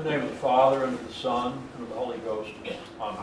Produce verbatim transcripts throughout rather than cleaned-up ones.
In the name of the Father, and of the Son, and of the Holy Ghost. Amen.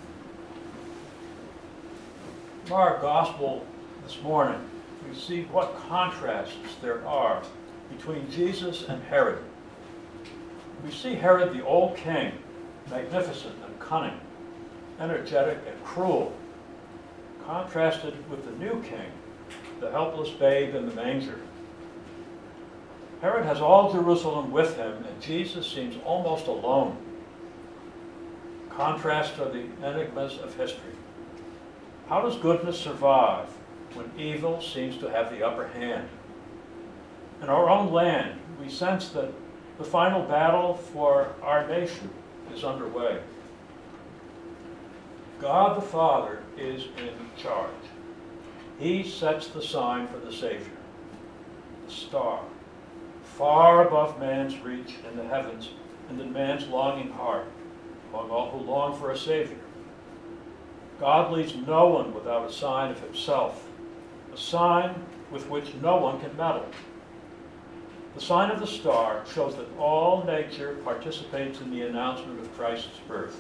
In our gospel this morning, we see what contrasts there are between Jesus and Herod. We see Herod the old king, magnificent and cunning, energetic and cruel, contrasted with the new king, the helpless babe in the manger. Herod has all Jerusalem with him, and Jesus seems almost alone. Contrasts are the enigmas of history. How does goodness survive when evil seems to have the upper hand? In our own land, we sense that the final battle for our nation is underway. God the Father is in charge. He sets the sign for the Savior, the star, far above man's reach in the heavens and in man's longing heart, among all who long for a Savior. God leaves no one without a sign of himself, a sign with which no one can meddle. The sign of the star shows that all nature participates in the announcement of Christ's birth.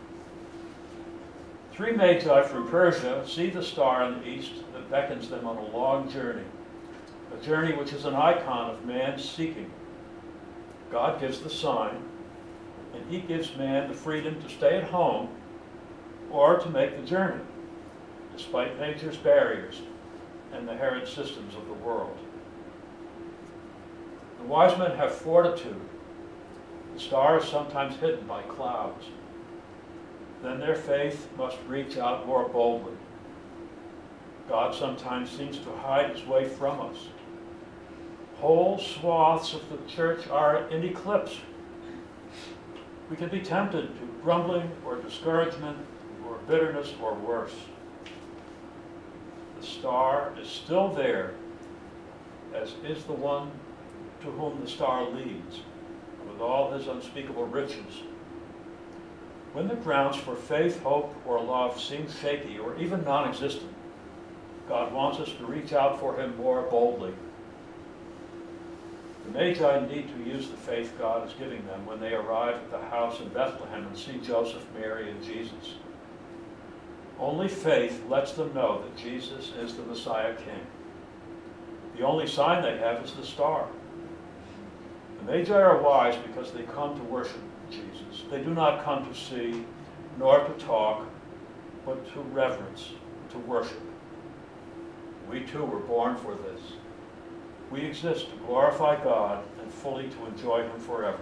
Three magi from Persia see the star in the east that beckons them on a long journey, a journey which is an icon of man's seeking. God gives the sign, and he gives man the freedom to stay at home or to make the journey, despite nature's barriers and the Herod systems of the world. The wise men have fortitude. The star is sometimes hidden by clouds. Then their faith must reach out more boldly. God sometimes seems to hide his way from us. Whole swaths of the church are in eclipse. We can be tempted to grumbling or discouragement or bitterness or worse. The star is still there, as is the one to whom the star leads, with all his unspeakable riches. When the grounds for faith, hope, or love seem shaky or even non-existent, God wants us to reach out for him more boldly. The Magi need to use the faith God is giving them when they arrive at the house in Bethlehem and see Joseph, Mary, and Jesus. Only faith lets them know that Jesus is the Messiah King. The only sign they have is the star. The Magi are wise because they come to worship Jesus. They do not come to see, nor to talk, but to reverence, to worship. We too were born for this. We exist to glorify God and fully to enjoy him forever.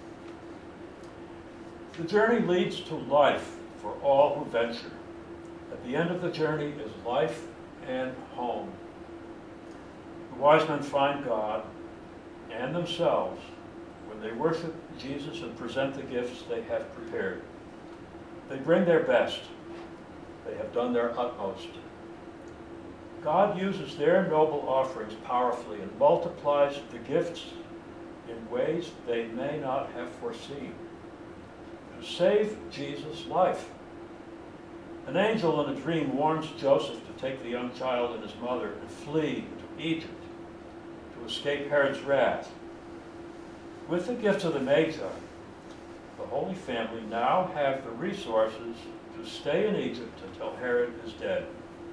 The journey leads to life for all who venture. At the end of the journey is life and home. The wise men find God and themselves when they worship Jesus and present the gifts they have prepared. They bring their best. They have done their utmost. God uses their noble offerings powerfully and multiplies the gifts in ways they may not have foreseen to save Jesus' life. An angel in a dream warns Joseph to take the young child and his mother and flee to Egypt to escape Herod's wrath. With the gifts of the Magi, the Holy Family now have the resources to stay in Egypt until Herod is dead.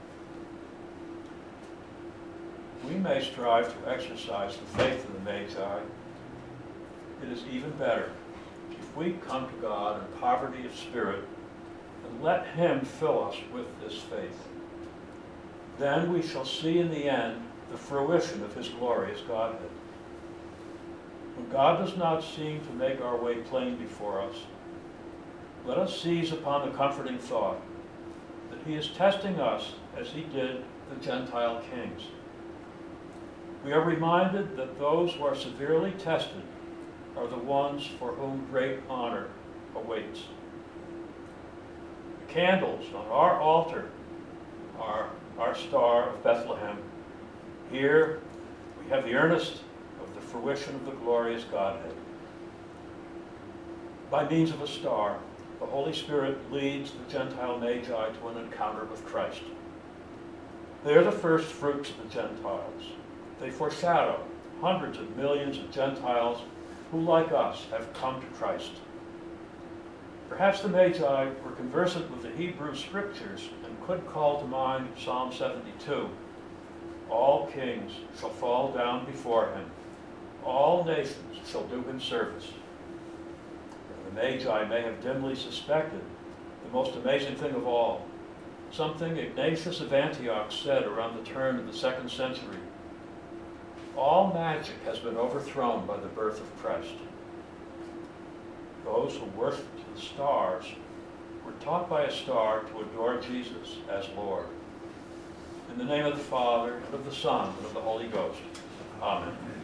We may strive to exercise the faith of the Magi. It is even better if we come to God in poverty of spirit and let him fill us with this faith. Then we shall see in the end the fruition of his glorious Godhead. When God does not seem to make our way plain before us, let us seize upon the comforting thought that he is testing us as he did the Gentile kings. We are reminded that those who are severely tested are the ones for whom great honor awaits. The candles on our altar are our star of Bethlehem. Here we have the earnest of the fruition of the glorious Godhead. By means of a star, the Holy Spirit leads the Gentile Magi to an encounter with Christ. They are the first fruits of the Gentiles. They foreshadow hundreds of millions of Gentiles who, like us, have come to Christ. Perhaps the Magi were conversant with the Hebrew scriptures and could call to mind Psalm seventy-two. All kings shall fall down before him. All nations shall do him service. The Magi may have dimly suspected the most amazing thing of all, something Ignatius of Antioch said around the turn of the second century. All magic has been overthrown by the birth of Christ. Those who worshiped the stars were taught by a star to adore Jesus as Lord. In the name of the Father, and of the Son, and of the Holy Ghost. Amen.